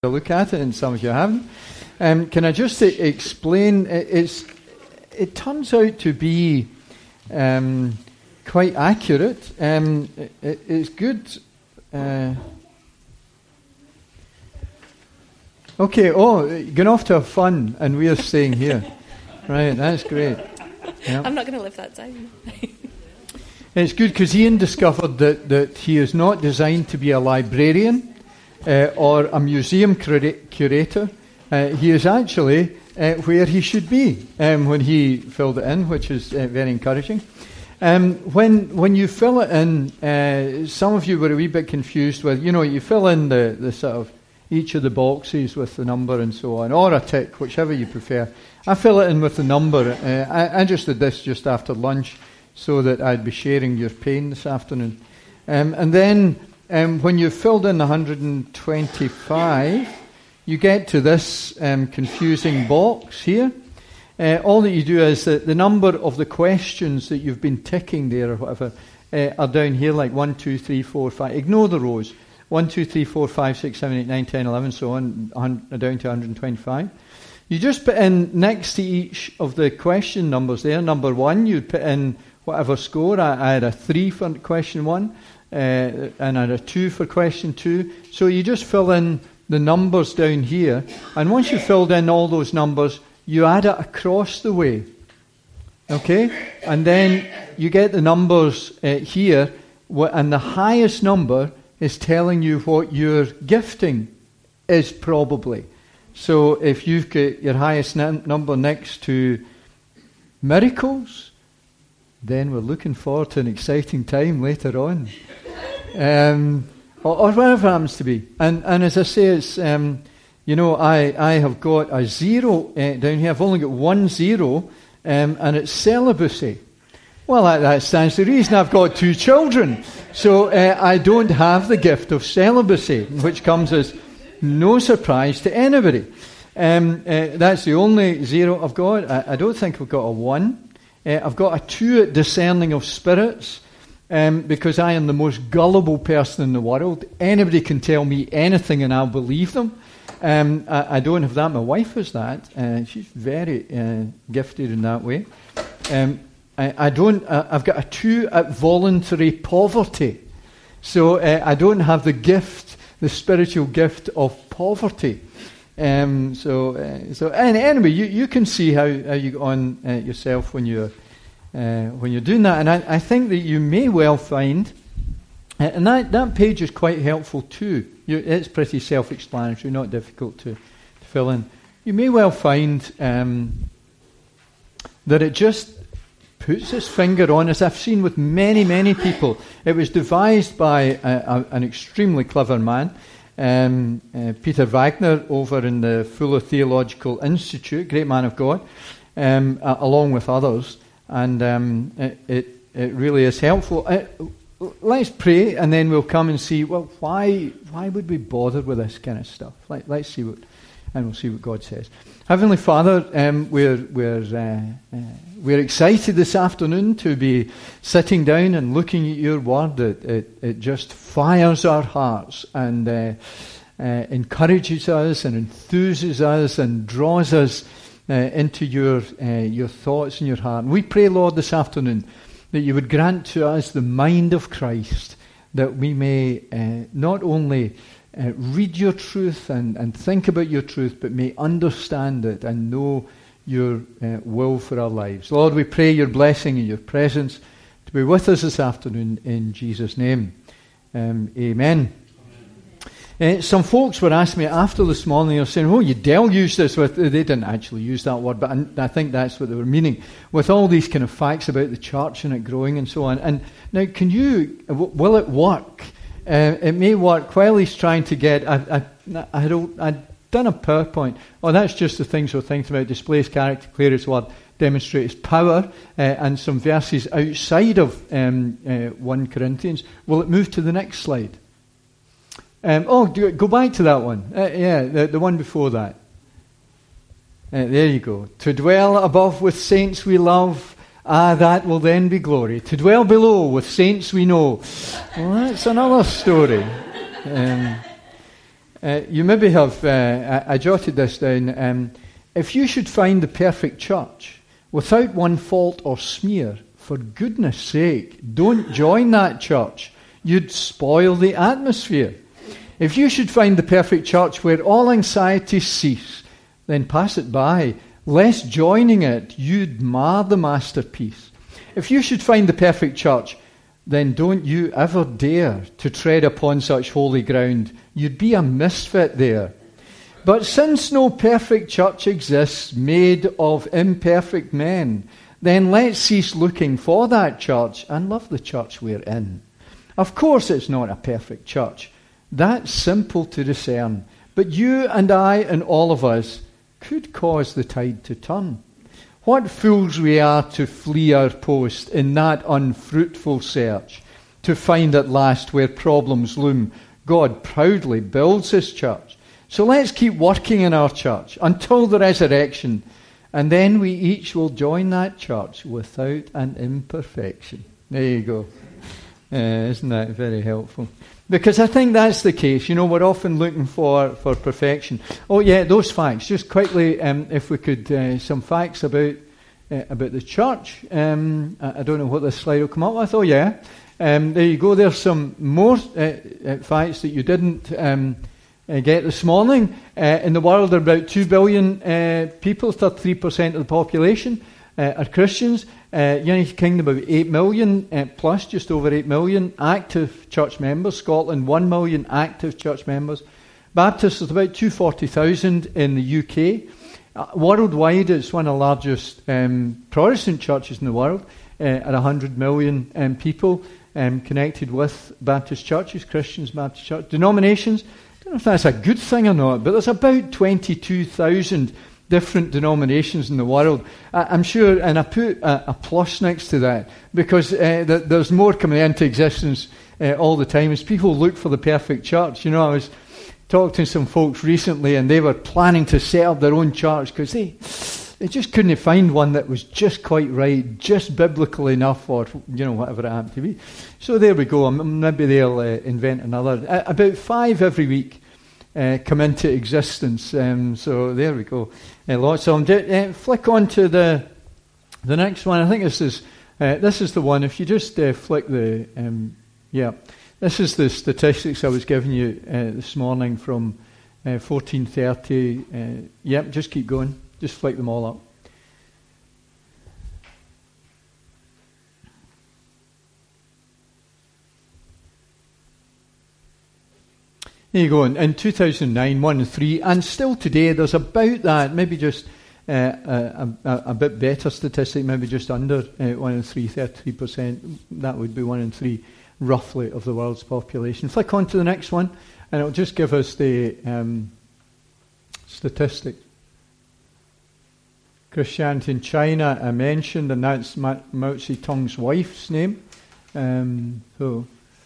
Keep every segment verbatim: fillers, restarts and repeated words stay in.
a look at it, and some of you haven't. Um, can I just uh, explain? It's, it turns out to be um, quite accurate. Um, it, it's good. Uh, okay, oh, going off to have fun, and we're staying here. Right, that's great. Yep. I'm not going to live that down. It's good because Ian discovered that, that he is not designed to be a librarian uh, or a museum cura- curator. Uh, he is actually uh, where he should be um, when he filled it in, which is uh, very encouraging. Um, when when you fill it in, uh, some of you were a wee bit confused with, you know, you fill in the, the sort of each of the boxes with the number and so on, or a tick, whichever you prefer. I fill it in with the number. Uh, I, I just did this just after lunch, so that I'd be sharing your pain this afternoon. Um, and then um, when you've filled in one hundred twenty-five, you get to this um, confusing box here. Uh, all that you do is that the number of the questions that you've been ticking there or whatever uh, are down here, like one, two, three, four, five. Ignore the rows. one, two, three, four, five, six, seven, eight, nine, ten, eleven, so on, down to one hundred twenty-five. You just put in next to each of the question numbers there. Number one, you'd put in whatever score. I, I had a three for question one, uh, and I had a two for question two. So you just fill in the numbers down here, and once you've filled in all those numbers, you add it across the way. Okay? And then you get the numbers uh, here, and the highest number is telling you what your gifting is probably. So if you've got your highest n- number next to miracles, then we're looking forward to an exciting time later on. Um, or, or whatever it happens to be. And and as I say, it's, um, you know, I, I have got a zero uh, down here. I've only got one zero, um, and it's celibacy. Well, that, that stands to reason. I've got two children. So uh, I don't have the gift of celibacy, which comes as no surprise to anybody. Um, uh, that's the only zero I've got. I, I don't think I've got a one. Uh, I've got a two at discerning of spirits, um, because I am the most gullible person in the world. Anybody can tell me anything and I'll believe them. Um, I, I don't have that. My wife has that. Uh, she's very uh, gifted in that way. Um, I, I don't. Uh, I've got a two at voluntary poverty, so uh, I don't have the gift, the spiritual gift of poverty. Um, so, uh, so and anyway, you, you can see how, how you go on uh, yourself when you're uh, when you're doing that, and I, I think that you may well find, uh, and that, that page is quite helpful too. You, it's pretty self-explanatory, not difficult to, to fill in. You may well find um, that it just puts its finger on, as I've seen with many, many people. It was devised by a, a, an extremely clever man. Um, uh, Peter Wagner over in the Fuller Theological Institute, great man of God, um, uh, along with others, and um, it, it, it really is helpful. Uh, let's pray, and then we'll come and see. Well, why why would we bother with this kind of stuff? Let, let's see what, and we'll see what God says. Heavenly Father, um, we're we're uh, uh, we're excited this afternoon to be sitting down and looking at your word. It it, it just fires our hearts and uh, uh, encourages us and enthuses us and draws us uh, into your uh, your thoughts and your heart. And we pray, Lord, this afternoon that you would grant to us the mind of Christ, that we may uh, not only Uh, read your truth and, and think about your truth, but may understand it and know your uh, will for our lives. Lord, we pray your blessing and your presence to be with us this afternoon in Jesus' name. Um, amen. Uh, some folks were asking me after this morning, they were saying, oh, you deluged this with, they didn't actually use that word, but I, I think that's what they were meaning, with all these kind of facts about the church and it growing and so on. And now, can you, w- will it work? Uh, it may work while he's trying to get. I, I, I had I'd done a PowerPoint. Oh, that's just the things we're thinking about. Displays character, clear his word, demonstrates power, uh, and some verses outside of um, uh, First Corinthians. Will it move to the next slide? Um, oh, do, go back to that one. Uh, yeah, the, the one before that. Uh, there you go. To dwell above with saints we love. Ah, that will then be glory. To dwell below with saints we know. Well, that's another story. Um, Uh, you maybe have, uh, I, I jotted this down. Um, if you should find the perfect church without one fault or smear, for goodness sake, don't join that church. You'd spoil the atmosphere. If you should find the perfect church where all anxieties cease, then pass it by. Lest joining it, you'd mar the masterpiece. If you should find the perfect church, then don't you ever dare to tread upon such holy ground. You'd be a misfit there. But since no perfect church exists made of imperfect men, then let's cease looking for that church and love the church we're in. Of course it's not a perfect church. That's simple to discern. But you and I and all of us could cause the tide to turn. What fools we are to flee our post in that unfruitful search, to find at last where problems loom, God proudly builds his church. So let's keep working in our church until the resurrection, and then we each will join that church without an imperfection. There you go. Uh, isn't that very helpful? Because I think that's the case. You know, we're often looking for, for perfection. Oh, yeah, those facts. Just quickly, um, if we could, uh, some facts about uh, about the church. Um, I, I don't know what this slide will come up with. Oh, yeah. Um, there you go. There's some more uh, uh, facts that you didn't um, uh, get this morning. Uh, in the world, there are about two billion uh, people, thirty-three percent of the population uh, are Christians. Uh, United Kingdom about eight million uh, plus, just over eight million active church members. Scotland one million active church members. Baptists, there's about two hundred forty thousand in the U K. Uh, worldwide, it's one of the largest um, Protestant churches in the world, uh, at one hundred million um, people um, connected with Baptist churches, Christians, Baptist church. Denominations, I don't know if that's a good thing or not, but there's about twenty-two thousand different denominations in the world. I, I'm sure, and I put a, a plus next to that, because uh, th- there's more coming into existence uh, all the time as people look for the perfect church. You know, I was talking to some folks recently, and they were planning to set up their own church because they, they just couldn't find one that was just quite right, just biblical enough, or, you know, whatever it happened to be. So there we go. Maybe they'll uh, invent another. Uh, about five every week Uh, come into existence. Um, so there we go. Uh, lots of them. Uh, flick on to the the next one. I think this is uh, this is the one. If you just uh, flick the um, yeah, this is the statistics I was giving you uh, this morning from uh, fourteen thirty. Uh, yep, just keep going. Just flick them all up. There you go. In, in two thousand nine, one and three, and still today, there's about that, maybe just uh, a, a, a bit better statistic, maybe just under uh, one and three, thirty-three percent. That would be one and three, roughly, of the world's population. Flick on to the next one, and it'll just give us the um, statistic. Christianity in China, I mentioned, and that's Ma- Mao Zedong's wife's name. Um, so.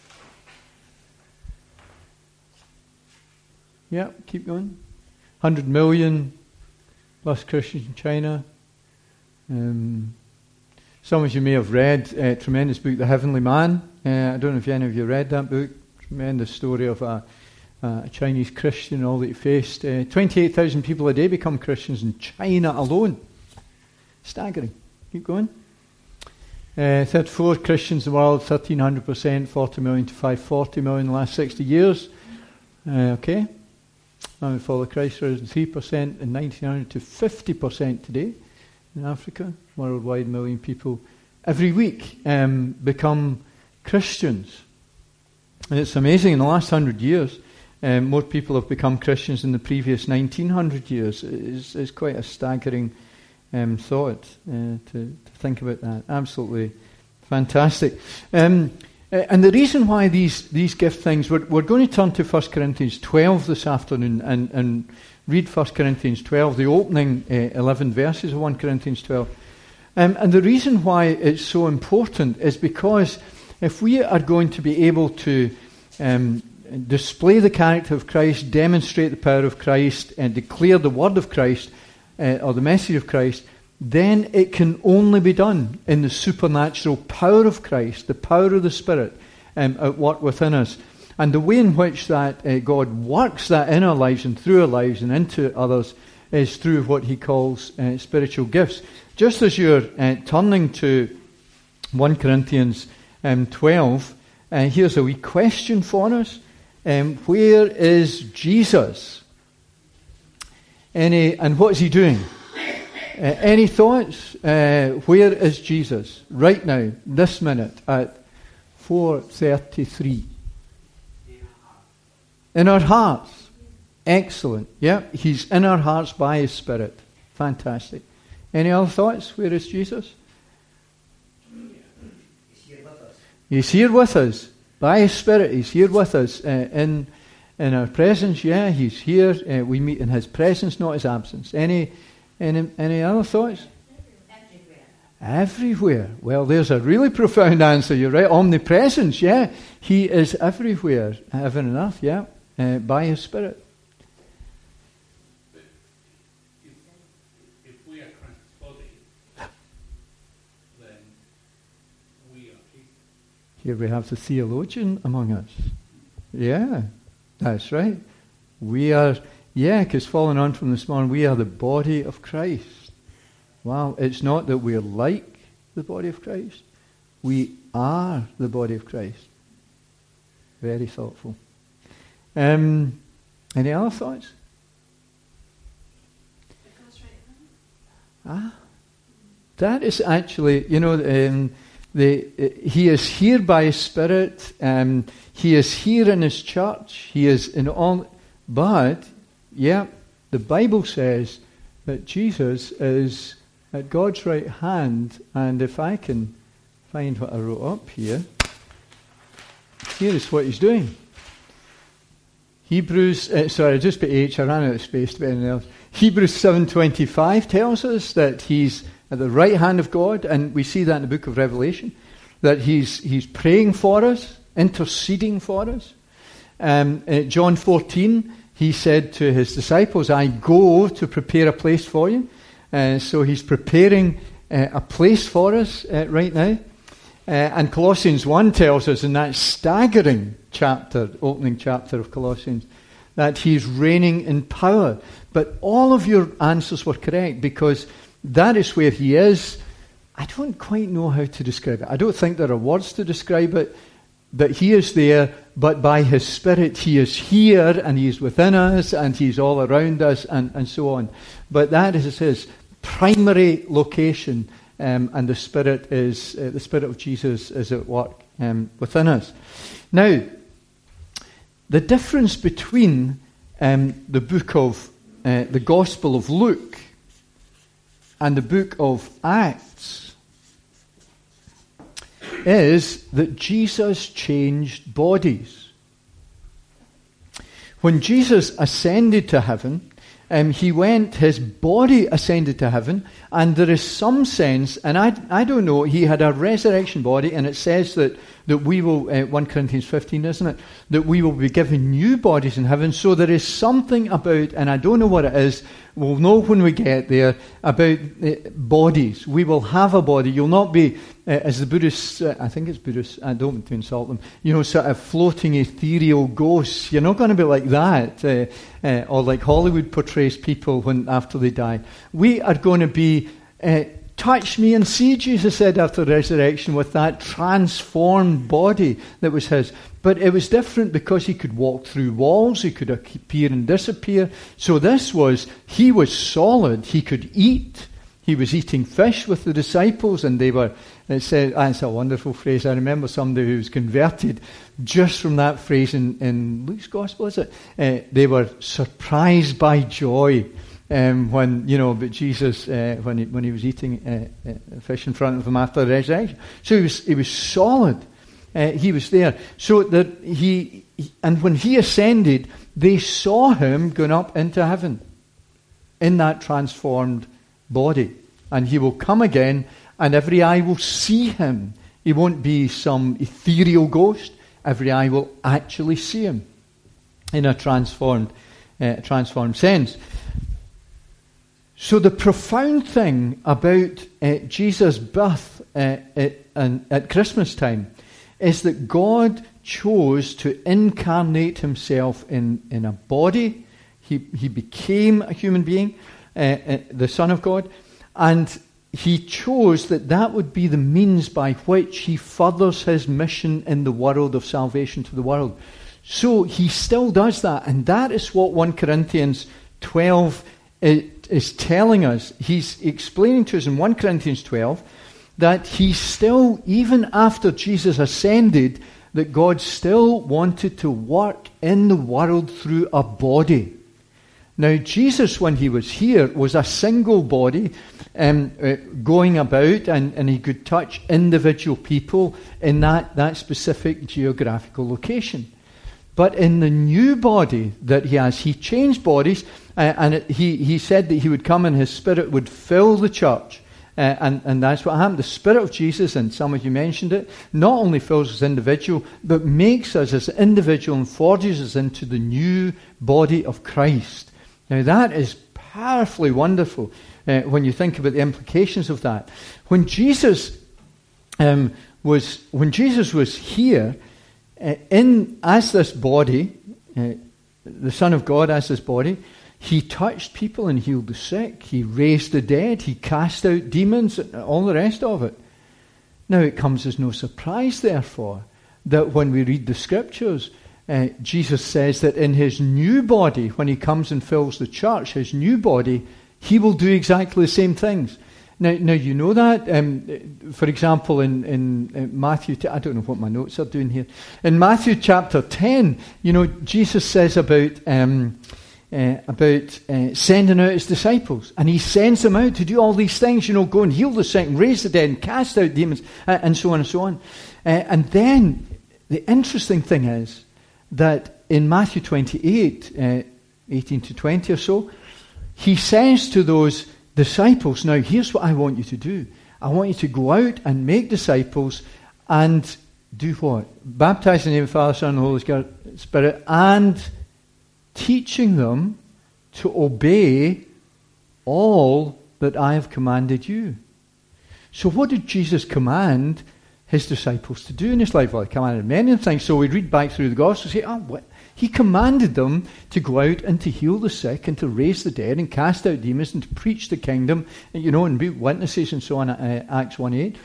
Yeah, keep going. one hundred million plus Christians in China. Um, some of you may have read a tremendous book, The Heavenly Man. Uh, I don't know if any of you read that book. Tremendous story of a, a Chinese Christian, all that he faced. Uh, twenty-eight thousand people a day become Christians in China alone. Staggering. Keep going. Uh, thirty-four Christians in the world, thirteen hundred percent, forty million to five hundred forty million in the last sixty years. Uh, okay. Now follow Christ, risen three percent in nineteen hundred to fifty percent today in Africa. Worldwide, million people every week um, become Christians. And it's amazing, in the last hundred years, um, more people have become Christians than the previous nineteen hundred years. It's, it's quite a staggering um, thought uh, to, to think about that. Absolutely fantastic. Um, Uh, and the reason why these, these gift things, we're, we're going to turn to First Corinthians twelve this afternoon and, and read First Corinthians twelve, the opening uh, eleven verses of First Corinthians twelve. Um, and the reason why it's so important is because if we are going to be able to um, display the character of Christ, demonstrate the power of Christ, and declare the word of Christ, uh, or the message of Christ, then it can only be done in the supernatural power of Christ, the power of the Spirit um, at work within us. And the way in which that uh, God works that in our lives and through our lives and into others is through what he calls uh, spiritual gifts. Just as you're uh, turning to First Corinthians um, twelve, uh, here's a wee question for us. Um, where is Jesus? Any, and what's he doing? Uh, any thoughts? Uh, where is Jesus right now, this minute, at four thirty-three? In our hearts. Excellent. Yeah, he's in our hearts by his Spirit. Fantastic. Any other thoughts? Where is Jesus? He's here with us. He's here with us. By his Spirit, he's here with us uh, in in our presence. Yeah, he's here. Uh, we meet in his presence, not his absence. Any, any, any other thoughts? Everywhere. Everywhere. Well, there's a really profound answer. You're right. Omnipresence. Yeah, he is everywhere, heaven and earth. Yeah, uh, by his Spirit. Here we have the theologian among us. Yeah, that's right. We are, yeah, because following on from this morning, we are the body of Christ. Wow, it's not that we're like the body of Christ. We are the body of Christ. Very thoughtful. Um, any other thoughts? Ah, that is actually, you know, um, The, uh, he is here by his Spirit. Um, he is here in his church. He is in all. But, yeah, the Bible says that Jesus is at God's right hand. And if I can find what I wrote up here, here is what he's doing. Hebrews, uh, sorry, I just put H. I ran out of space to put anything else. Hebrews seven twenty-five tells us that he's at the right hand of God, and we see that in the book of Revelation, that he's he's praying for us, interceding for us. Um, uh, John fourteen, he said to his disciples, I go to prepare a place for you. Uh, so he's preparing uh, a place for us uh, right now. Uh, and Colossians one tells us in that staggering chapter, opening chapter of Colossians, that he's reigning in power. But all of your answers were correct, because that is where he is. I don't quite know how to describe it. I don't think there are words to describe it, but he is there, but by his Spirit he is here, and he is within us, and he's all around us, and, and so on. But that is his primary location, um, and the Spirit is, uh, the Spirit of Jesus is at work um, within us. Now, the difference between um, the book of, uh, the Gospel of Luke and the book of Acts is that Jesus changed bodies. When Jesus ascended to heaven, um, he went, his body ascended to heaven, and there is some sense, and I, I don't know, he had a resurrection body, and it says that, that we will, uh, First Corinthians fifteen, isn't it, that we will be given new bodies in heaven. So there is something about, and I don't know what it is, we'll know when we get there, about uh, bodies. We will have a body. You'll not be, uh, as the Buddhists, uh, I think it's Buddhists, I don't want to insult them, you know, sort of floating ethereal ghosts. You're not going to be like that, uh, uh, or like Hollywood portrays people when after they die. We are going to be, uh, touch me and see, Jesus said after the resurrection, with that transformed body that was his. But it was different because he could walk through walls, he could appear and disappear. So this was, he was solid, he could eat. He was eating fish with the disciples, and they were, it said, ah, it's a wonderful phrase. I remember somebody who was converted just from that phrase in, in Luke's Gospel, is it? Uh, they were surprised by joy. Um, when, you know, but Jesus, uh, when, he, when he was eating uh, uh, fish in front of them after the resurrection. So he was, he was solid. Uh, he was there. So that he, he, and when he ascended, they saw him going up into heaven in that transformed body. And he will come again, and every eye will see him. He won't be some ethereal ghost. Every eye will actually see him in a transformed, uh, transformed sense. So the profound thing about uh, Jesus' birth uh, at, and, at Christmas time is that God chose to incarnate himself in, in a body. He, he became a human being, uh, uh, the Son of God, and he chose that that would be the means by which he furthers his mission in the world of salvation to the world. So he still does that, and that is what First Corinthians twelve is telling us. He's explaining to us in First Corinthians twelve that he still, even after Jesus ascended, that God still wanted to work in the world through a body. Now, Jesus, when he was here, was a single body um, uh, going about, and, and he could touch individual people in that, that specific geographical location. But in the new body that he has, he changed bodies, uh, and it, he, he said that he would come and his Spirit would fill the church. Uh, and, and that's what happened. The Spirit of Jesus, and some of you mentioned it, not only fills us as individual, but makes us as individual and forges us into the new body of Christ. Now that is powerfully wonderful uh, when you think about the implications of that. When Jesus um, was when Jesus was here, uh, in as this body, uh, the Son of God as this body, he touched people and healed the sick. He raised the dead. He cast out demons, and all the rest of it. Now it comes as no surprise, therefore, that when we read the Scriptures, Uh, Jesus says that in his new body, when he comes and fills the church, his new body, he will do exactly the same things. Now, now you know that. Um, for example, in, in, in Matthew, I don't know what my notes are doing here. In Matthew chapter ten, you know, Jesus says about um, uh, about uh, sending out his disciples, and he sends them out to do all these things. You know, go and heal the sick, and raise the dead, and cast out demons, uh, and so on and so on. Uh, and then the interesting thing is that in Matthew twenty-eight, uh, eighteen to twenty or so, he says to those disciples, now here's what I want you to do. I want you to go out and make disciples and do what? Baptize in the name of the Father, Son, and the Holy Spirit, and teaching them to obey all that I have commanded you. So what did Jesus command his disciples to do in his life? Well, he commanded many things. So we read back through the Gospels, say, oh, what? He commanded them to go out and to heal the sick and to raise the dead and cast out demons and to preach the kingdom, you know, and be witnesses and so on, uh, Acts one eight.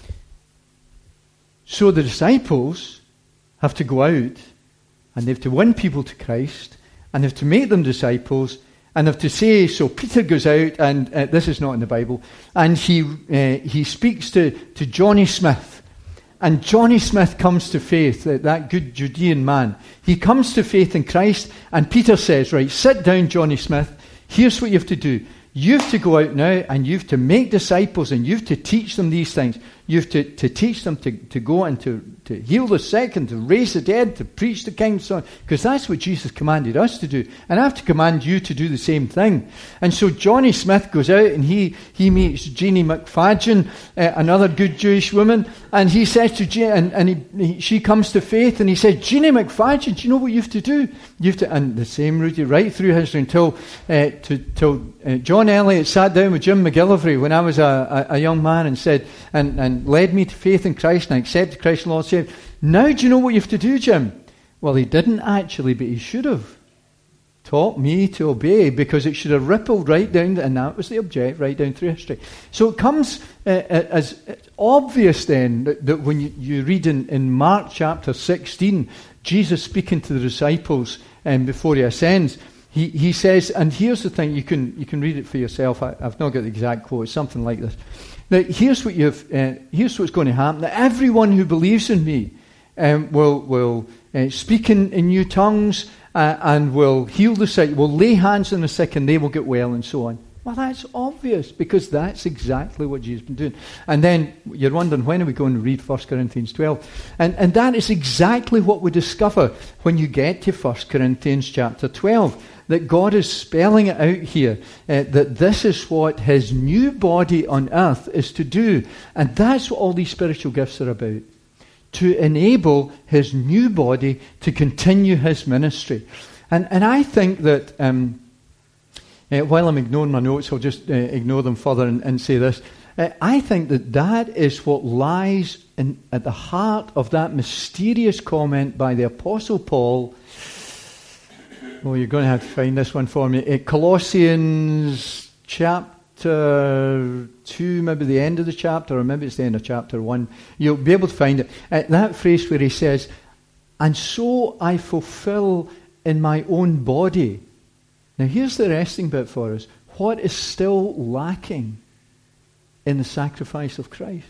So the disciples have to go out and they have to win people to Christ and they have to make them disciples and they have to say, so Peter goes out, and uh, this is not in the Bible, and he uh, he speaks to, to Johnny Smith. And Johnny Smith comes to faith, that good Judean man. He comes to faith in Christ, and Peter says, right, sit down, Johnny Smith. Here's what you have to do. You have to go out now, and you have to make disciples, and you have to teach them these things. You have to, to teach them to, to go and to, to heal the sick, and to raise the dead, to preach the kingdom, so on. Because that's what Jesus commanded us to do. And I have to command you to do the same thing. And so Johnny Smith goes out, and he, he meets Jeannie McFadgen, uh, another good Jewish woman, and he says to Jeannie, and, and he, he, she comes to faith, and he said, Jeannie McFadgen, do you know what you have to do? You have to, and the same route right through history until uh, to, till uh, John Elliott sat down with Jim McGillivray when I was a, a, a young man and said, and, and led me to faith in Christ, and I accepted Christ Lord Savior. Now do you know what you have to do, Jim? Well, he didn't actually, but he should have taught me to obey, because it should have rippled right down, and that was the object, right down through history. So it comes uh, as obvious then that, that when you, you read in, in Mark chapter sixteen, Jesus speaking to the disciples um, before he ascends, he, he says, and here's the thing, you can you can read it for yourself. I, I've not got the exact quote, it's something like this. Now, here's what you've. Uh, here's what's going to happen. That everyone who believes in me um, will will uh, speak in, in new tongues uh, and will heal the sick. Will lay hands on the sick and they will get well, and so on. Well, that's obvious, because that's exactly what Jesus has been doing. And then you're wondering, when are we going to read First Corinthians twelve? And and that is exactly what we discover when you get to First Corinthians chapter twelve. That God is spelling it out here, uh, that this is what his new body on earth is to do. And that's what all these spiritual gifts are about. To enable his new body to continue his ministry. And and I think that, um, uh, while I'm ignoring my notes, I'll just uh, ignore them further and, and say this. Uh, I think that that is what lies in, at the heart of that mysterious comment by the Apostle Paul. Oh, you're going to have to find this one for me. Uh, Colossians chapter two, maybe the end of the chapter, or maybe it's the end of chapter one. You'll be able to find it. Uh, that phrase where he says, "And so I fulfill in my own body." Now here's the resting bit for us. What is still lacking in the sacrifice of Christ?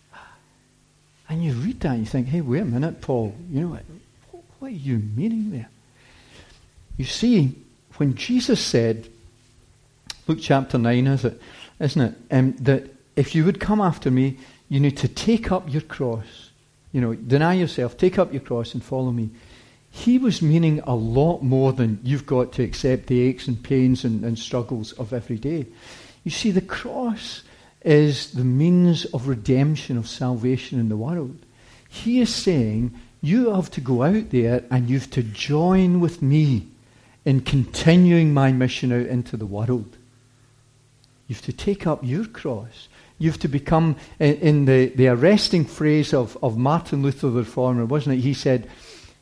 And you read that and you think, hey, wait a minute, Paul, you know, what, what are you meaning there? You see, when Jesus said, Luke chapter nine, is it, isn't it, um, that if you would come after me, you need to take up your cross. You know, deny yourself, take up your cross and follow me. He was meaning a lot more than you've got to accept the aches and pains and, and struggles of every day. You see, the cross is the means of redemption, of salvation in the world. He is saying, you have to go out there and you have to join with me in continuing my mission out into the world. You have to take up your cross. You have to become, in, in the, the arresting phrase of, of Martin Luther the Reformer, wasn't it? He said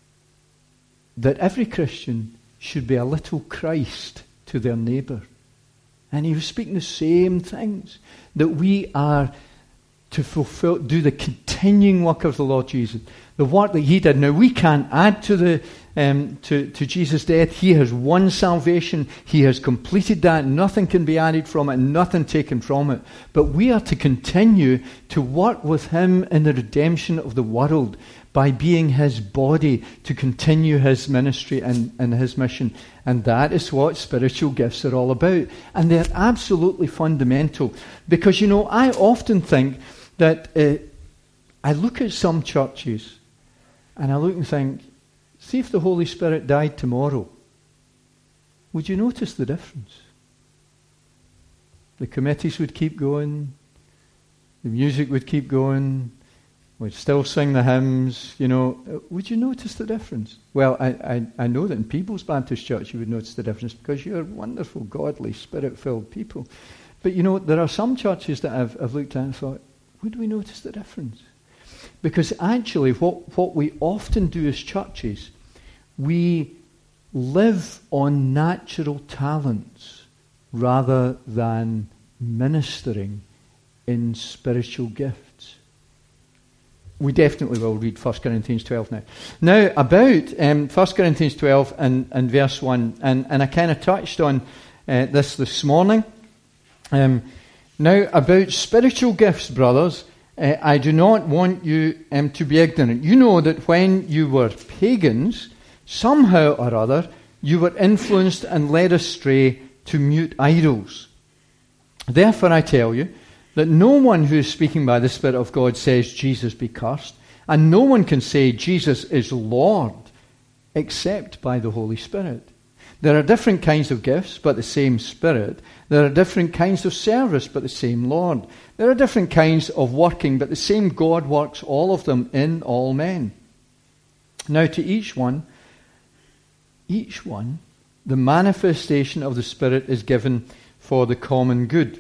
that every Christian should be a little Christ to their neighbour. And he was speaking the same things, that we are to fulfill, do the continuing work of the Lord Jesus, the work that he did. Now we can't add to the um, to, to Jesus' death. He has won salvation. He has completed that. Nothing can be added from it, nothing taken from it. But we are to continue to work with him in the redemption of the world by being his body, to continue his ministry and, and his mission. And that is what spiritual gifts are all about. And they're absolutely fundamental. Because, you know, I often think that uh, I look at some churches and I look and think, see if the Holy Spirit died tomorrow, would you notice the difference? The committees would keep going, the music would keep going, we'd still sing the hymns, you know. Would you notice the difference? Well, I, I, I know that in People's Baptist Church you would notice the difference because you're wonderful, godly, spirit-filled people. But, you know, there are some churches that I've, I've looked at and thought, would we notice the difference? Because actually what, what we often do as churches, we live on natural talents rather than ministering in spiritual gifts. We definitely will read First Corinthians twelve now. Now, about um, First Corinthians twelve and, and verse one, and, and I kind of touched on uh, this this morning. Um, now, about spiritual gifts, brothers, uh, I do not want you um, to be ignorant. You know that when you were pagans, somehow or other, you were influenced and led astray to mute idols. Therefore, I tell you, that no one who is speaking by the Spirit of God says Jesus be cursed, and no one can say Jesus is Lord except by the Holy Spirit. There are different kinds of gifts, but the same Spirit. There are different kinds of service, but the same Lord. There are different kinds of working, but the same God works all of them in all men. Now to each one, each one, the manifestation of the Spirit is given for the common good.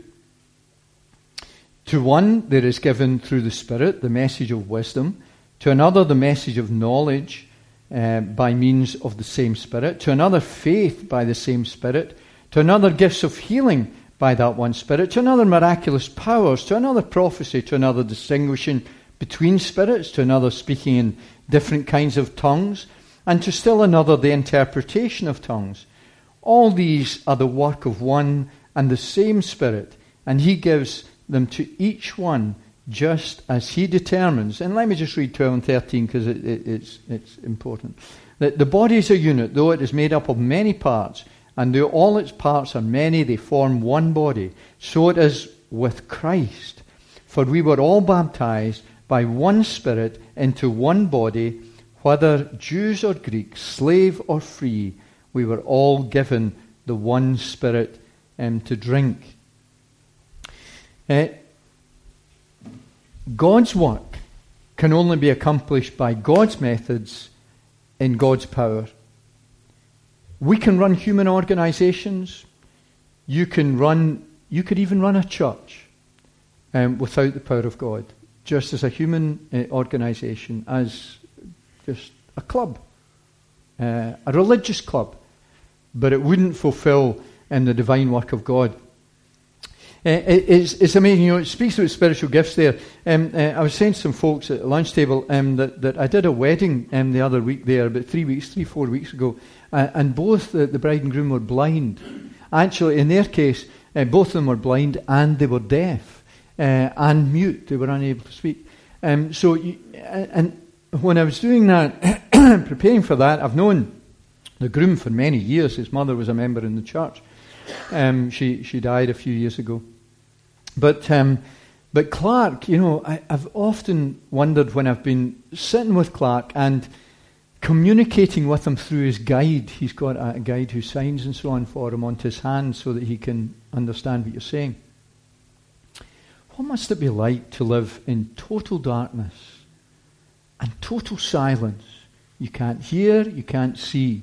To one there is given through the Spirit the message of wisdom, to another the message of knowledge uh, by means of the same Spirit, to another faith by the same Spirit, to another gifts of healing by that one Spirit, to another miraculous powers, to another prophecy, to another distinguishing between spirits, to another speaking in different kinds of tongues, and to still another the interpretation of tongues. All these are the work of one and the same Spirit, and he gives them to each one just as he determines. And let me just read twelve and thirteen because it, it, it's, it's important. That the body is a unit, though it is made up of many parts, and though all its parts are many, they form one body. So it is with Christ. For we were all baptized by one Spirit into one body, whether Jews or Greeks, slave or free, we were all given the one Spirit um, to drink. Uh, God's work can only be accomplished by God's methods in God's power. We can run human organizations. You can run, you could even run a church um, without the power of God. just as a human uh, organisation, as just a club, uh, a religious club, but it wouldn't fulfil in the divine work of God. Uh, it, it's, it's amazing, you know, it speaks about spiritual gifts there. Um, uh, I was saying to some folks at the lunch table um, that, that I did a wedding um, the other week there, about three weeks, three, four weeks ago, uh, and both the, the bride and groom were blind. Actually, in their case, uh, both of them were blind and they were deaf uh, and mute. They were unable to speak. Um, so, you, and when I was doing that, preparing for that, I've known the groom for many years. His mother was a member in the church. Um, she she died a few years ago. But um, but Clark, you know, I, I've often wondered when I've been sitting with Clark and communicating with him through his guide. He's got a, a guide who signs and so on for him onto his hand so that he can understand what you're saying. What must it be like to live in total darkness and total silence? You can't hear, you can't see.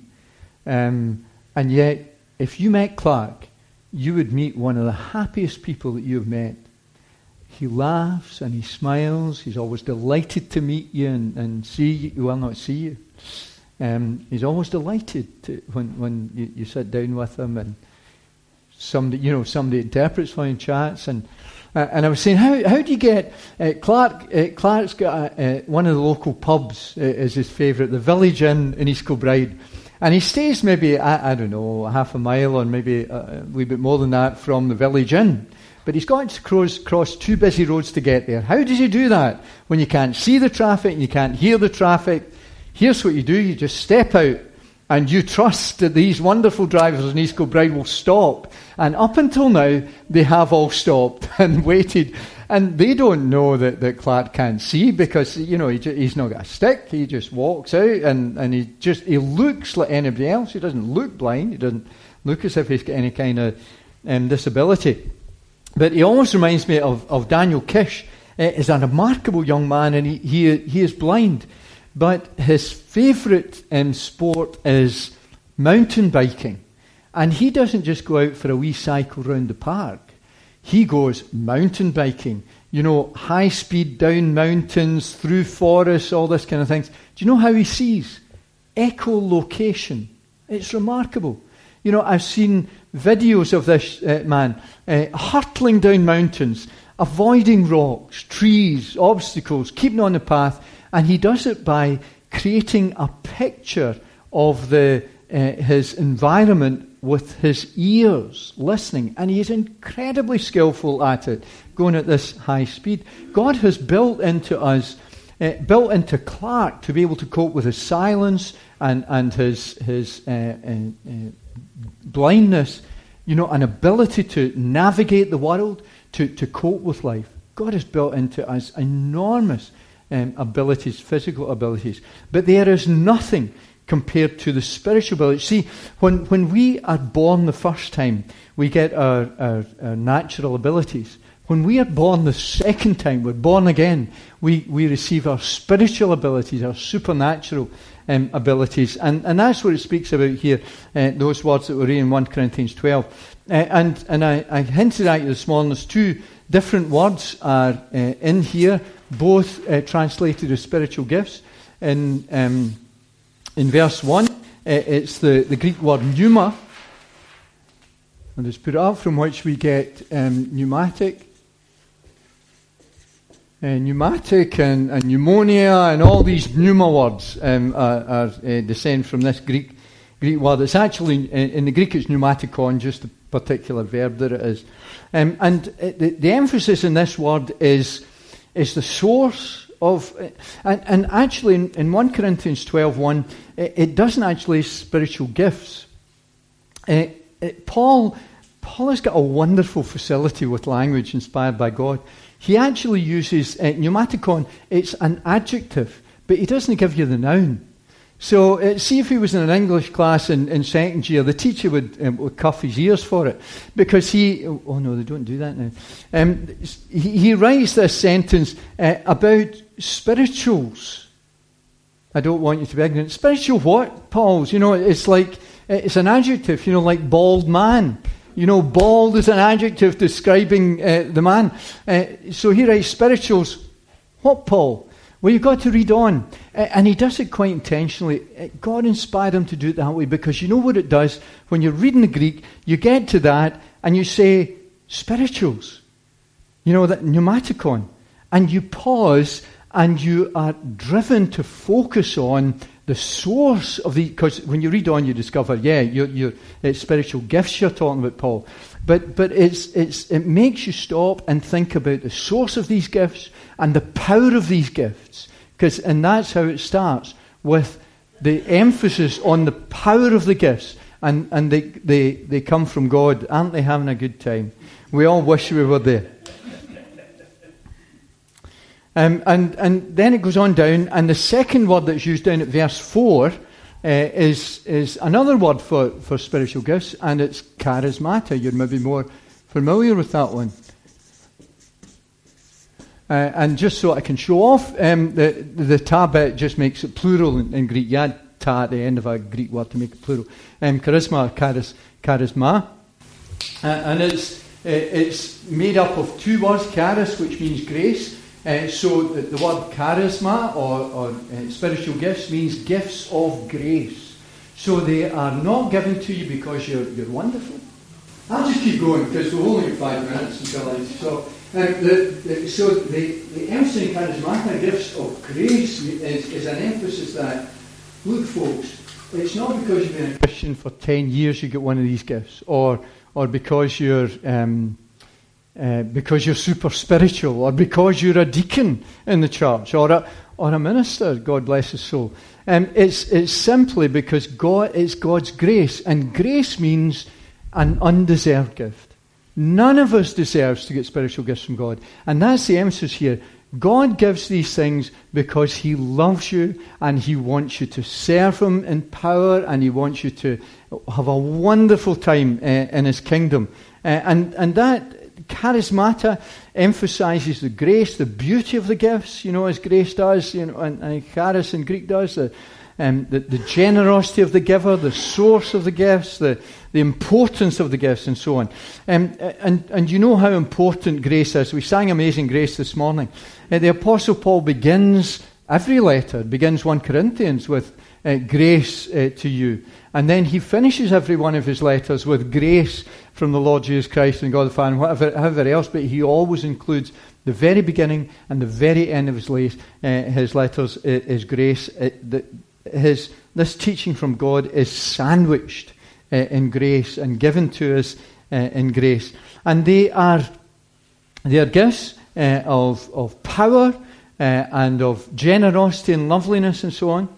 Um, and yet, if you met Clark, you would meet one of the happiest people that you've met. He laughs and he smiles. He's always delighted to meet you and, and see you. Well, not see you. Um, he's always delighted to, when when you, you sit down with him, and somebody, you know, somebody interprets for you and chats. And uh, and I was saying, how how do you get uh, Clark? Uh, Clark's got uh, one of the local pubs uh, is his favourite, the Village Inn in East Kilbride. And he stays maybe, I, I don't know, half a mile or maybe a, a wee bit more than that from the Village Inn. But he's got to cross, cross two busy roads to get there. How does he do that when you can't see the traffic and you can't hear the traffic? Here's what you do. You just step out and you trust that these wonderful drivers in East Kilbride will stop. And up until now, they have all stopped and waited. And they don't know that, that Clark can't see because, you know, he ju- he's not got a stick. He just walks out and, and he just he looks like anybody else. He doesn't look blind. He doesn't look as if he's got any kind of um, disability. But he always reminds me of, of Daniel Kish. Uh, he's a remarkable young man, and he he, he is blind. But his favourite um, sport is mountain biking. And he doesn't just go out for a wee cycle round the park. He goes mountain biking, you know, high speed down mountains, through forests, all this kind of things. Do you know how he sees? Echolocation. It's remarkable. You know, I've seen videos of this uh, man uh, hurtling down mountains, avoiding rocks, trees, obstacles, keeping on the path, and he does it by creating a picture of the uh, his environment with his ears, listening, and he is incredibly skillful at it, going at this high speed. God has built into us, uh, built into Clark to be able to cope with his silence and, and his, his uh, uh, uh, blindness, you know, an ability to navigate the world, to, to cope with life. God has built into us enormous um, abilities, physical abilities, but there is nothing compared to the spiritual ability. See, when, when we are born the first time, we get our, our, our natural abilities. When we are born the second time, we're born again, we, we receive our spiritual abilities, our supernatural um, abilities. And, and that's what it speaks about here, uh, those words that we read in First Corinthians twelve. Uh, and and I, I hinted at you this morning, there's two different words are uh, in here, both uh, translated as spiritual gifts. In um, In verse one, it's the, the Greek word pneuma. I'll just put it up, from which we get um, pneumatic. Uh, pneumatic and, and pneumonia and all these pneuma words um, are, are uh, descend from this Greek Greek word. It's actually, in, in the Greek it's pneumatikon, just the particular verb that it is. Um, and it, the, the emphasis in this word is, is the source of, and, and actually in, in First Corinthians twelve one, it, it doesn't actually spiritual gifts. Uh, it, Paul, Paul has got a wonderful facility with language inspired by God. He actually uses uh, pneumatikon. It's an adjective, but he doesn't give you the noun. So uh, see if he was in an English class in, in second year, the teacher would, um, would cuff his ears for it, because he, oh no, they don't do that now. Um, he, he writes this sentence uh, about spirituals. I don't want you to be ignorant. Spiritual what, Paul's? You know, it's like, it's an adjective, you know, like bald man. You know, bald is an adjective describing uh, the man. Uh, so he writes spirituals. What Paul? Well, you've got to read on. And he does it quite intentionally. God inspired him to do it that way because you know what it does? When you're reading the Greek, you get to that and you say, spirituals. You know, that pneumatikon. And you pause and you are driven to focus on the source of the... Because when you read on, you discover, yeah, you're, you're, it's spiritual gifts you're talking about, Paul. But but it's it's it makes you stop and think about the source of these gifts and the power of these gifts. Because and that's how it starts, with the emphasis on the power of the gifts. And, and they, they, they come from God. Aren't they having a good time? We all wish we were there. Um, and, and then it goes on down, and the second word that's used down at verse four uh, is is another word for, for spiritual gifts, and it's charismata. You're maybe more familiar with that one. Uh, and just so I can show off, um, the the ta bit just makes it plural in, in Greek. You add ta at the end of a Greek word to make it plural. Um, charisma, charis, charisma, uh, and it's uh, it's made up of two words, charis, which means grace. Uh, so the, the word charisma or, or uh, spiritual gifts means gifts of grace. So they are not given to you because you're you're wonderful. I'll just keep going because we've only got five minutes until I so. Uh, the, the, so the, the emphasis in charismata, gifts of grace, is, is an emphasis that, look folks, it's not because you've been a Christian for ten years you get one of these gifts, or or because you're um, uh, because you're super spiritual, or because you're a deacon in the church, or a or a minister. God bless his soul. Um, it's it's simply because God it's God's grace, and grace means an undeserved gift. None of us deserves to get spiritual gifts from God. And that's the emphasis here. God gives these things because he loves you and he wants you to serve him in power and he wants you to have a wonderful time uh, in his kingdom. Uh, and, and that charismata emphasizes the grace, the beauty of the gifts, you know, as grace does, you know, and, and charis in Greek does, the, um, the, the generosity of the giver, the source of the gifts, the the importance of the gifts, and so on. Um, and, and you know how important grace is. We sang Amazing Grace this morning. Uh, the Apostle Paul begins every letter, begins First Corinthians with uh, grace uh, to you. And then he finishes every one of his letters with grace from the Lord Jesus Christ and God the Father, and whatever, whatever else, but he always includes the very beginning and the very end of his, la- uh, his letters uh, is grace. Uh, the, his, this teaching from God is sandwiched Uh, in grace and given to us uh, in grace, and they are they are gifts uh, of of power uh, and of generosity and loveliness and so on,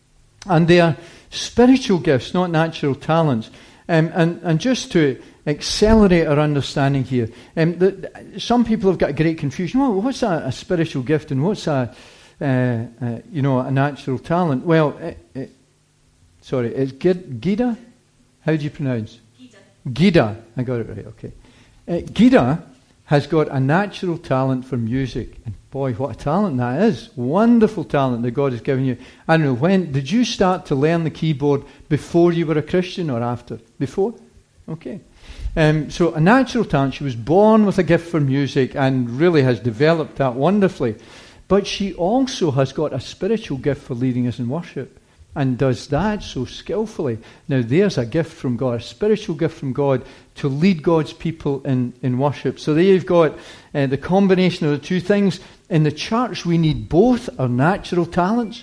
and they are spiritual gifts, not natural talents. Um, and and just to accelerate our understanding here, um, the, some people have got a great confusion. Well, what's a, a spiritual gift and what's a uh, uh, you know a natural talent? Well, it, it, sorry, it's Gida. How do you pronounce? Gida. Gida. I got it right, okay. Uh, Gida has got a natural talent for music. And boy, what a talent that is. Wonderful talent that God has given you. I don't know, when did you start to learn the keyboard before you were a Christian or after? Before? Okay. Um, so a natural talent. She was born with a gift for music and really has developed that wonderfully. But she also has got a spiritual gift for leading us in worship. And does that so skillfully. Now there's a gift from God, a spiritual gift from God to lead God's people in, in worship. So there you've got uh, the combination of the two things. In the church we need both our natural talents.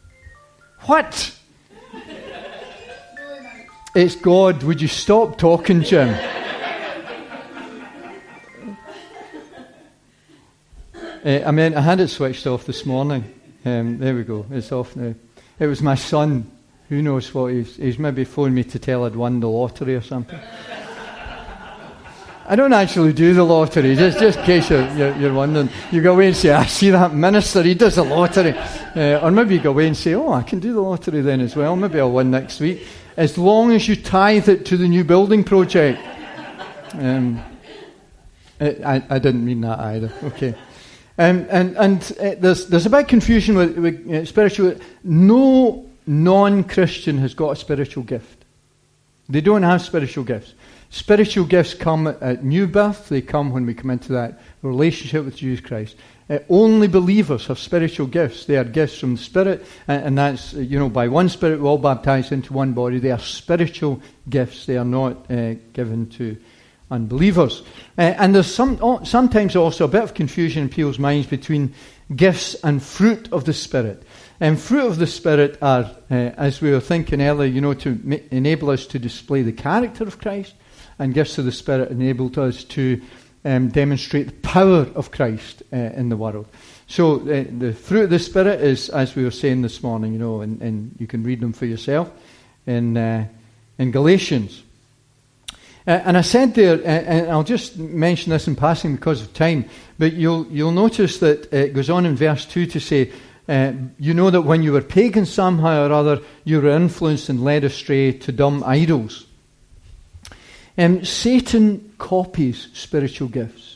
What? It's God. Would you stop talking, Jim? uh, I mean, I had it switched off this morning. Um, there we go. It's off now. It was my son. Who knows what he's... He's maybe phoned me to tell I'd won the lottery or something. I don't actually do the lottery, just, just in case you're, you're, you're wondering. You go away and say, I see that minister, he does the lottery. Uh, or maybe you go away and say, oh, I can do the lottery then as well. Maybe I'll win next week. As long as you tithe it to the new building project. Um, I, I didn't mean that either. Okay. Um, and and uh, there's there's a bit of confusion with, with uh, spiritual. No non-Christian has got a spiritual gift. They don't have spiritual gifts. Spiritual gifts come at, at new birth. They come when we come into that relationship with Jesus Christ. Uh, only believers have spiritual gifts. They are gifts from the Spirit, and, and that's, you know, by one Spirit we're all baptized into one body. They are spiritual gifts. They are not uh, given to unbelievers. Uh, and there's some oh, sometimes also a bit of confusion in people's minds between gifts and fruit of the Spirit. And fruit of the Spirit are, uh, as we were thinking earlier, you know, to ma- enable us to display the character of Christ, and gifts of the Spirit enabled us to um, demonstrate the power of Christ uh, in the world. So uh, the fruit of the Spirit is, as we were saying this morning, you know, and, and you can read them for yourself in uh, in Galatians. Uh, and I said there, uh, and I'll just mention this in passing because of time, but you'll you'll notice that it goes on in verse two to say, uh, you know that when you were pagans somehow or other, you were influenced and led astray to dumb idols. Um, Satan copies spiritual gifts.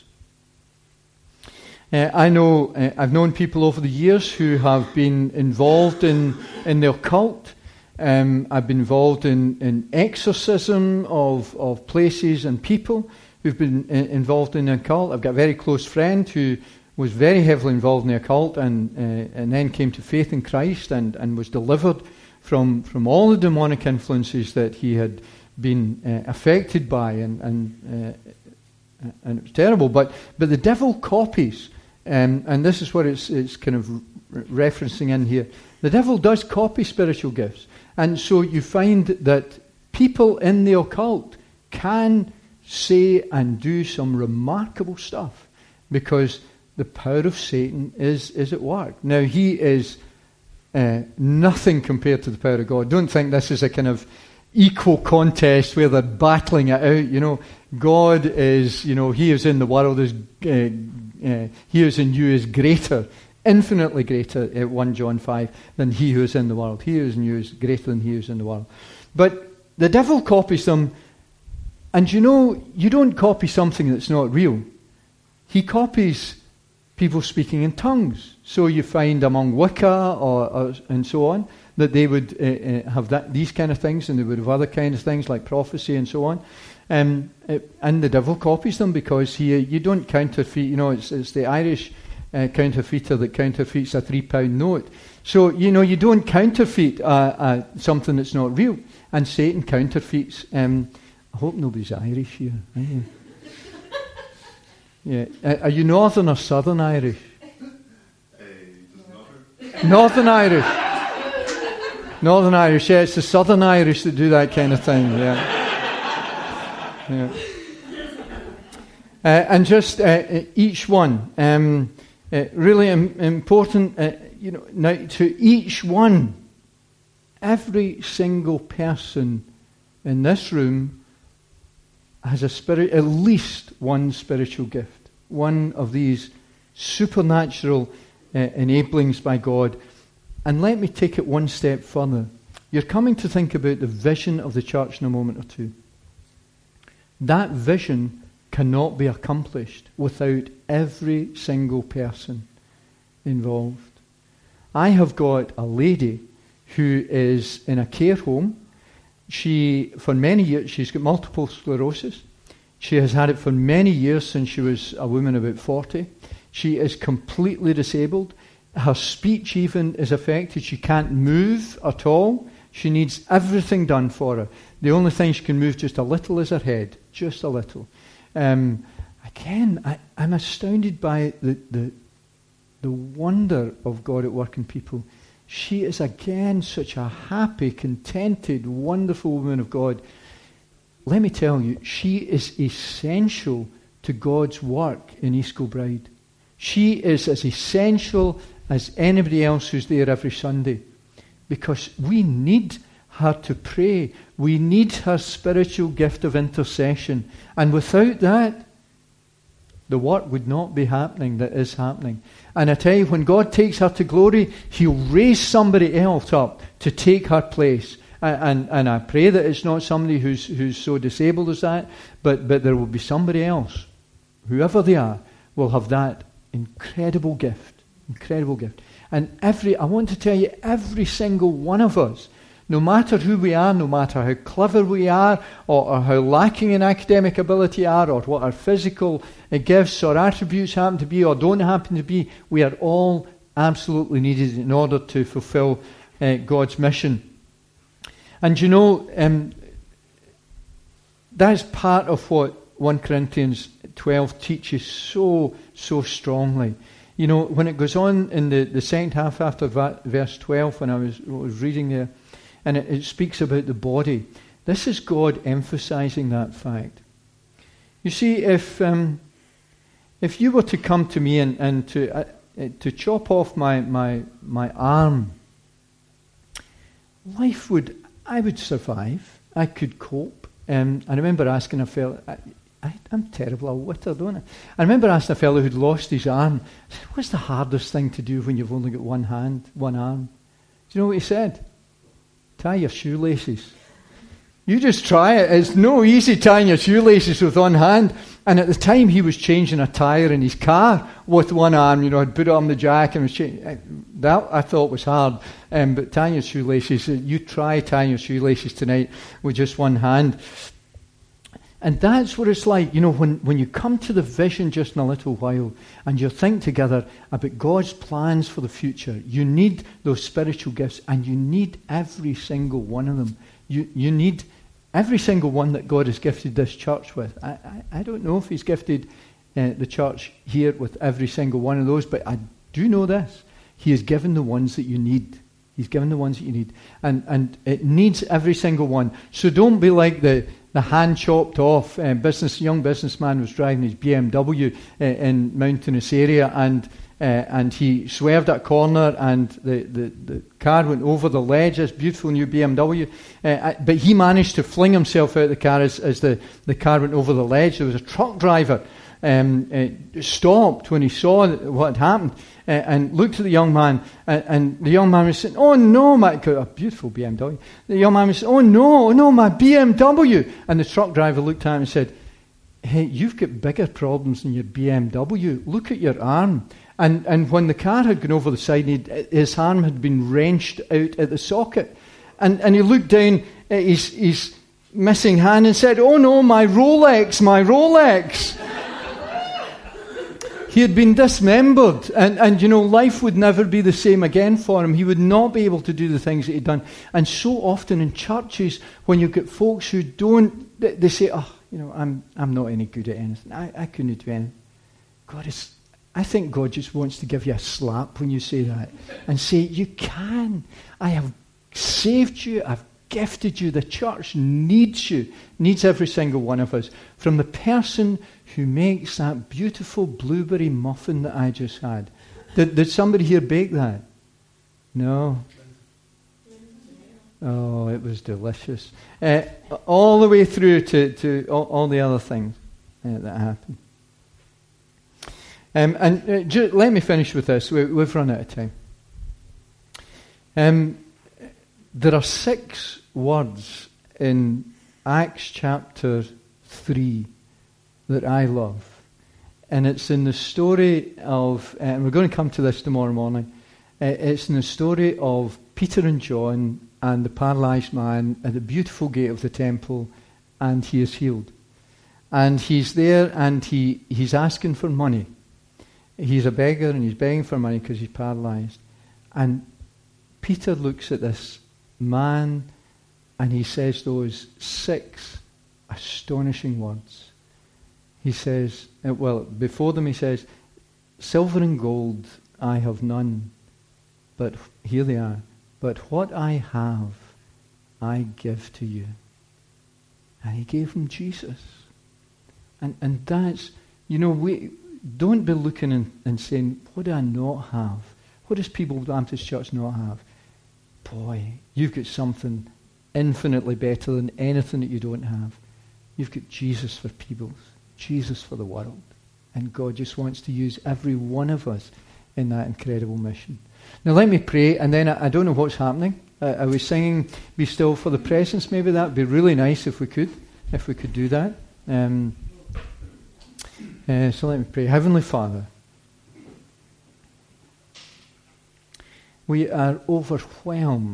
Uh, I know, uh, I've known people over the years who have been involved in, in the occult. Um, I've been involved in, in exorcism of, of places and people who've been uh, involved in the occult. I've got a very close friend who was very heavily involved in the occult and uh, and then came to faith in Christ and, and was delivered from, from all the demonic influences that he had been uh, affected by, and and, uh, and it was terrible. But but the devil copies, um, and this is what it's it's kind of re- referencing in here. The devil does copy spiritual gifts, and so you find that people in the occult can say and do some remarkable stuff because the power of Satan is is at work. Now he is uh, nothing compared to the power of God. Don't think this is a kind of equal contest where they're battling it out. You know, God is, you know, He is in the world, is uh, uh, He is in you is greater, infinitely greater, at First John five, than he who is in the world. He who is in you is greater than he who is in the world. But the devil copies them, and you know, you don't copy something that's not real. He copies people speaking in tongues. So you find among Wicca or, or and so on, that they would uh, uh, have that, these kind of things, and they would have other kind of things like prophecy and so on. Um, uh, and the devil copies them because he, uh, you don't counterfeit. You know, it's, it's the Irish uh, counterfeiter that counterfeits a three-pound note. So, you know, you don't counterfeit uh, uh, something that's not real. And Satan counterfeits. Um, I hope nobody's Irish here. Right? Yeah. Uh, are you Northern or Southern Irish? Uh, northern. Northern Irish. Northern Irish, yeah, it's the Southern Irish that do that kind of thing, yeah. yeah. Uh, and just uh, each one, um, uh, really im- important, uh, you know, now to each one, every single person in this room has a spirit, at least one spiritual gift, one of these supernatural uh, enablings by God. And let me take it one step further. You're coming to think about the vision of the church in a moment or two. That vision cannot be accomplished without every single person involved. I have got a lady who is in a care home. She, for many years, she's got multiple sclerosis. She has had it for many years since she was a woman about forty. She is completely disabled. Her speech even is affected. She can't move at all. She needs everything done for her. The only thing she can move just a little is her head, just a little. Um, again, I, I'm astounded by the, the the wonder of God at work in people. She is again such a happy, contented, wonderful woman of God. Let me tell you, she is essential to God's work in East Kilbride. She is as essential as anybody else who's there every Sunday, because we need her to pray. We need her spiritual gift of intercession. And without that, the work would not be happening that is happening. And I tell you, when God takes her to glory, He'll raise somebody else up to take her place. And, and, and I pray that it's not somebody who's who's so disabled as that, but, but there will be somebody else, whoever they are, will have that incredible gift. Incredible gift. And every, I want to tell you, every single one of us No matter who we are, no matter how clever we are, or, or how lacking in academic ability are, or what our physical uh, gifts or attributes happen to be or don't happen to be, we are all absolutely needed in order to fulfill uh, God's mission. And you know, um, that's part of what First Corinthians twelve teaches so, so strongly. You know, when it goes on in the, the second half after va- verse twelve, when I was, was reading there, and it, it speaks about the body, this is God emphasizing that fact. You see, if um, if you were to come to me and, and to uh, to chop off my, my my arm, life would, I would survive. I could cope. Um, I remember asking a fellow, I, I, I'm terrible at witter, don't I? I remember asking a fellow who'd lost his arm, I said, what's the hardest thing to do when you've only got one hand, one arm? Do you know what he said? Tie your shoelaces. You just try it. It's no easy tying your shoelaces with one hand. And at the time he was changing a tyre in his car with one arm, you know, I'd put it on the jack and was changing. That I thought was hard. Um, but tying your shoelaces, you try tying your shoelaces tonight with just one hand. And that's what it's like, you know, when, when you come to the vision just in a little while and you think together about God's plans for the future, you need those spiritual gifts and you need every single one of them. You, you need every single one that God has gifted this church with. I, I, I don't know if he's gifted uh, the church here with every single one of those, but I do know this. He has given the ones that you need. He's given the ones that you need. And and it needs every single one. So don't be like the, the hand chopped off uh, business young businessman was driving his B M W uh, in mountainous area and uh, and he swerved at a corner and the, the, the car went over the ledge, this beautiful new B M W. Uh, but he managed to fling himself out of the car as, as the, the car went over the ledge. There was a truck driver um, uh, stopped when he saw what had happened. Uh, and looked at the young man, and, and the young man was saying, oh no, my, a beautiful B M W. The young man was saying, oh no, no, my B M W. And the truck driver looked at him and said, hey, you've got bigger problems than your B M W. Look at your arm. And and when the car had gone over the side, he'd, his arm had been wrenched out at the socket. And, and he looked down at his, his missing hand and said, oh no, my Rolex, my Rolex. He had been dismembered, and, and you know, life would never be the same again for him. He would not be able to do the things that he'd done. And so often in churches, when you get folks who don't, they, they say, oh, you know, I'm I'm not any good at anything. I, I couldn't do anything. God is, I think God just wants to give you a slap when you say that and say, you can. I have saved you. I've gifted you. The church needs you, needs every single one of us. From the person who makes that beautiful blueberry muffin that I just had. Did, did somebody here bake that? No? Oh, it was delicious. Uh, all the way through to, to all, all the other things uh, that happened. Um, and uh, ju- let me finish with this. We, we've run out of time. Um, there are six words in Acts chapter three that I love. And it's in the story of, uh, and we're going to come to this tomorrow morning, uh, it's in the story of Peter and John and the paralyzed man at the beautiful gate of the temple, and he is healed. And he's there and he, he's asking for money. He's a beggar and he's begging for money because he's paralyzed. And Peter looks at this man and he says those six astonishing words. He says, well, before them he says, silver and gold I have none, but here they are. But what I have, I give to you. And he gave him Jesus. And and that's, you know, we don't be looking and, and saying, what do I not have? What does People Baptist Church not have? Boy, you've got something infinitely better than anything that you don't have. You've got Jesus for Peebles. Jesus for the world. And God just wants to use every one of us in that incredible mission. Now let me pray, and then I, I don't know what's happening. Uh, I was singing Be Still for the Presence. Maybe that would be really nice if we could, if we could do that. Um, uh, so let me pray. Heavenly Father, we are overwhelmed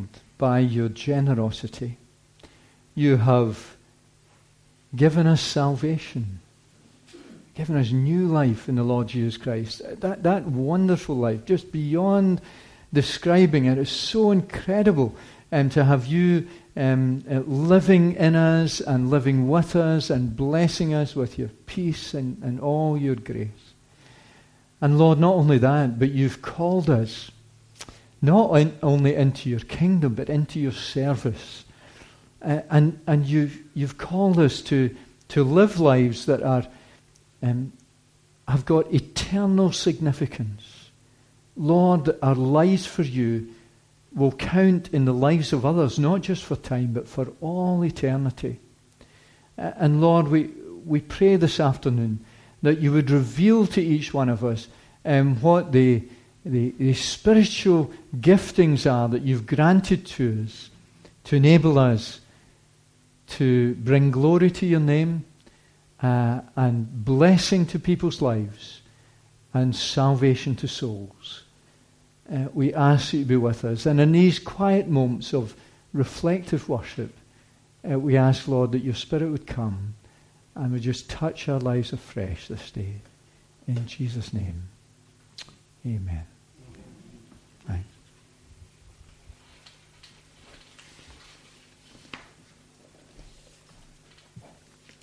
by your generosity. You have given us salvation, given us new life in the Lord Jesus Christ. That, that wonderful life, just beyond describing it, is so incredible um, to have you um, uh, living in us and living with us and blessing us with your peace and, and all your grace. And Lord, not only that, but you've called us not in, only into your kingdom, but into your service. Uh, and and you've, you've called us to, to live lives that are um, have got eternal significance. Lord, that our lives for you will count in the lives of others, not just for time, but for all eternity. Uh, and Lord, we, we pray this afternoon that you would reveal to each one of us um, what the, the, the spiritual giftings are that you've granted to us to enable us to bring glory to your name uh, and blessing to people's lives and salvation to souls. Uh, we ask that you be with us. And in these quiet moments of reflective worship, uh, we ask, Lord, that your Spirit would come and would just touch our lives afresh this day. In Jesus' name, amen.